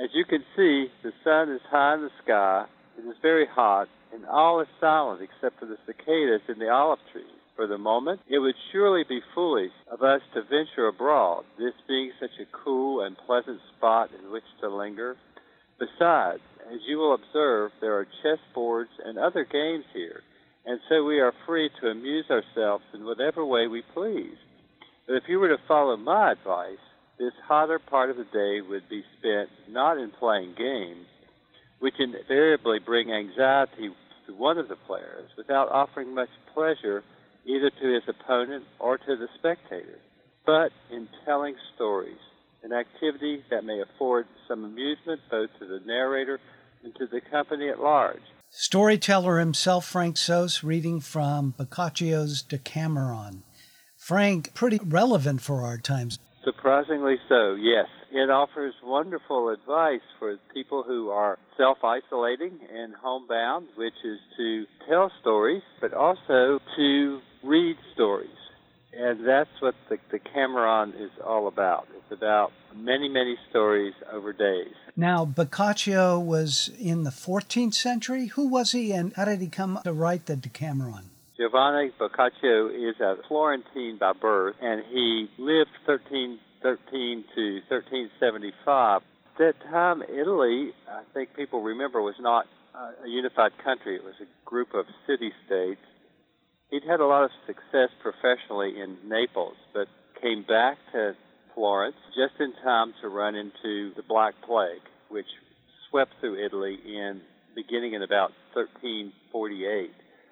As you can see, the sun is high in the sky, it is very hot, and all is silent except for the cicadas in the olive trees. For the moment, it would surely be foolish of us to venture abroad, this being such a cool and pleasant spot in which to linger. Besides, as you will observe, there are chessboards and other games here, and so we are free to amuse ourselves in whatever way we please. But if you were to follow my advice, this hotter part of the day would be spent not in playing games, which invariably bring anxiety to one of the players, without offering much pleasure either to his opponent or to the spectators, but in telling stories, an activity that may afford some amusement both to the narrator and to the company at large. Storyteller himself, Frank Soce, reading from Boccaccio's Decameron. Frank, pretty relevant for our times. Surprisingly so, yes. It offers wonderful advice for people who are self-isolating and homebound, which is to tell stories, but also to read stories. And that's what the Decameron is all about. It's about many, many stories over days. Now, Boccaccio was in the 14th century. Who was he, and how did he come to write the Decameron? Giovanni Boccaccio is a Florentine by birth, and he lived 1313 to 1375. At that time, Italy, I think people remember, was not a unified country. It was a group of city-states. He'd had a lot of success professionally in Naples, but came back to Florence just in time to run into the Black Plague, which swept through Italy beginning in about 1348.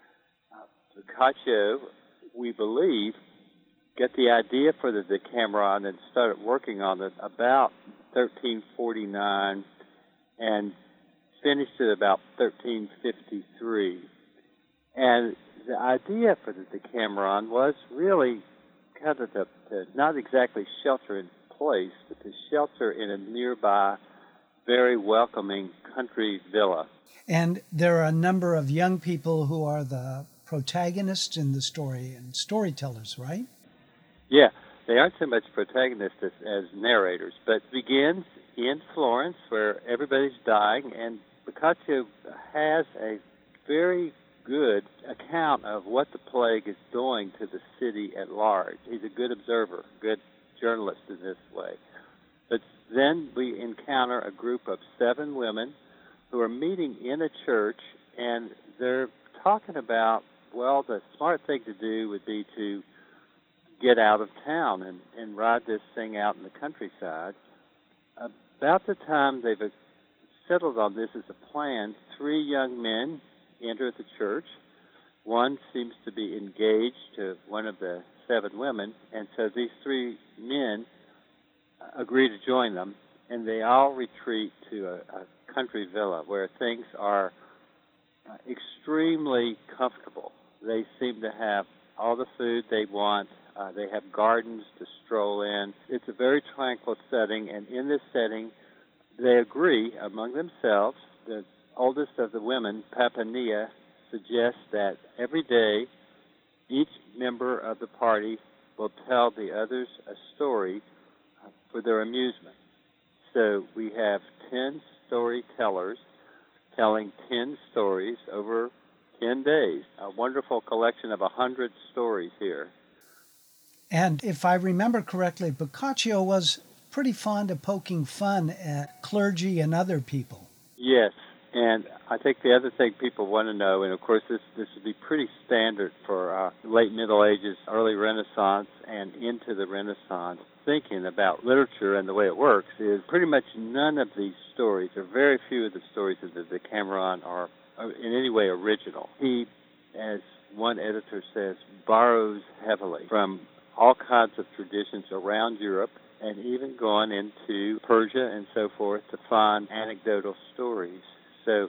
Boccaccio, we believe, got the idea for the Decameron and started working on it about 1349 and finished it about 1353. And the idea for the Decameron was really kind of to not exactly shelter in place, but to shelter in a nearby, very welcoming country villa. And there are a number of young people who are the protagonists in the story and storytellers, right? Yeah, they aren't so much protagonists as narrators, but begins in Florence where everybody's dying, and Boccaccio has a very good account of what the plague is doing to the city at large. He's a good observer, good journalist in this way. But then we encounter a group of 7 women who are meeting in a church, and they're talking about, well, the smart thing to do would be to get out of town and ride this thing out in the countryside. About the time they've settled on this as a plan, 3 young men enter the church. One seems to be engaged to one of the 7 women, and so these 3 men agree to join them, and they all retreat to a country villa where things are extremely comfortable. They seem to have all the food they want. They have gardens to stroll in. It's a very tranquil setting, and in this setting, they agree among themselves. The oldest of the women, Papania, suggests that every day each member of the party will tell the others a story for their amusement. So we have 10 storytellers telling 10 stories over 10 days. A wonderful collection of 100 stories here. And if I remember correctly, Boccaccio was pretty fond of poking fun at clergy and other people. Yes, and I think the other thing people want to know, and of course this would be pretty standard for late Middle Ages, early Renaissance, and into the Renaissance, thinking about literature and the way it works, is pretty much none of these stories, or very few of the stories of the Decameron, are in any way original. He, as one editor says, borrows heavily from all kinds of traditions around Europe, and even gone into Persia and so forth to find anecdotal stories. So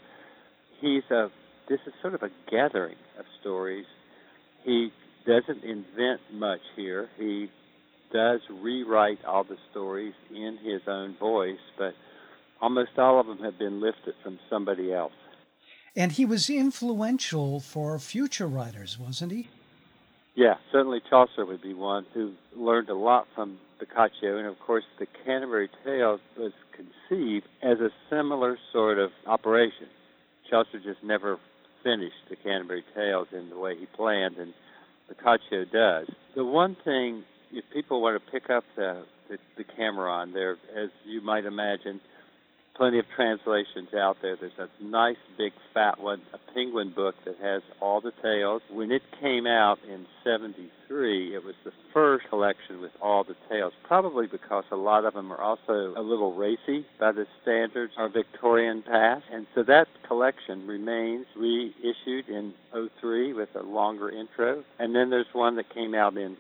this is sort of a gathering of stories. He doesn't invent much here. He does rewrite all the stories in his own voice, but almost all of them have been lifted from somebody else. And he was influential for future writers, wasn't he? Yeah, certainly Chaucer would be one who learned a lot from Boccaccio, and of course the Canterbury Tales was conceived as a similar sort of operation. Chaucer just never finished the Canterbury Tales in the way he planned, and Boccaccio does. The one thing, if people want to pick up the Decameron, there, as you might imagine, plenty of translations out there. There's a nice big fat one, a Penguin book that has all the tales. When it came out in 73, it was the first collection with all the tales, probably because a lot of them are also a little racy by the standards of Victorian past. And so that collection remains reissued in '03 with a longer intro. And then there's one that came out in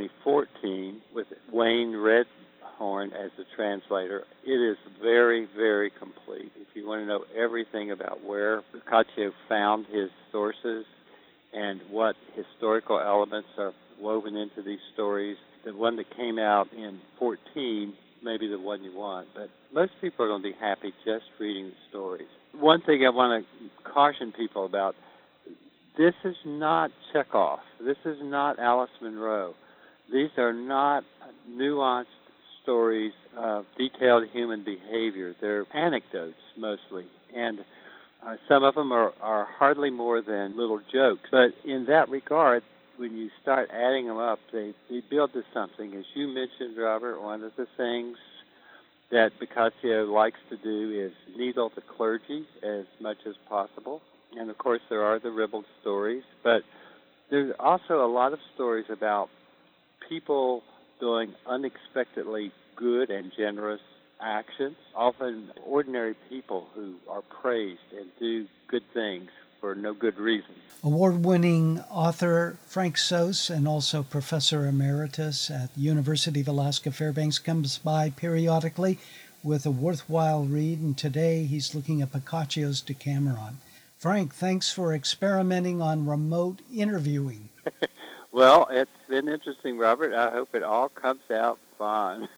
2014 with Wayne Redhorn as the translator. It is very, very complete. If you want to know everything about where Boccaccio found his sources and what historical elements are woven into these stories, the one that came out in 14 may be the one you want, but most people are going to be happy just reading the stories. One thing I want to caution people about, this is not Chekhov. This is not Alice Munro. These are not nuanced stories of detailed human behavior. They're anecdotes mostly, and some of them are hardly more than little jokes. But in that regard, when you start adding them up, they build to something. As you mentioned, Robert, one of the things that Boccaccio likes to do is needle the clergy as much as possible. And, of course, there are the ribald stories. But there's also a lot of stories about people doing unexpectedly good and generous actions, often ordinary people who are praised and do good things for no good reason. Award-winning author Frank Soce, and also Professor Emeritus at the University of Alaska Fairbanks, comes by periodically with a worthwhile read, and today he's looking at Boccaccio's Decameron. Frank, thanks for experimenting on remote interviewing. Well, it's been interesting, Robert. I hope it all comes out fine.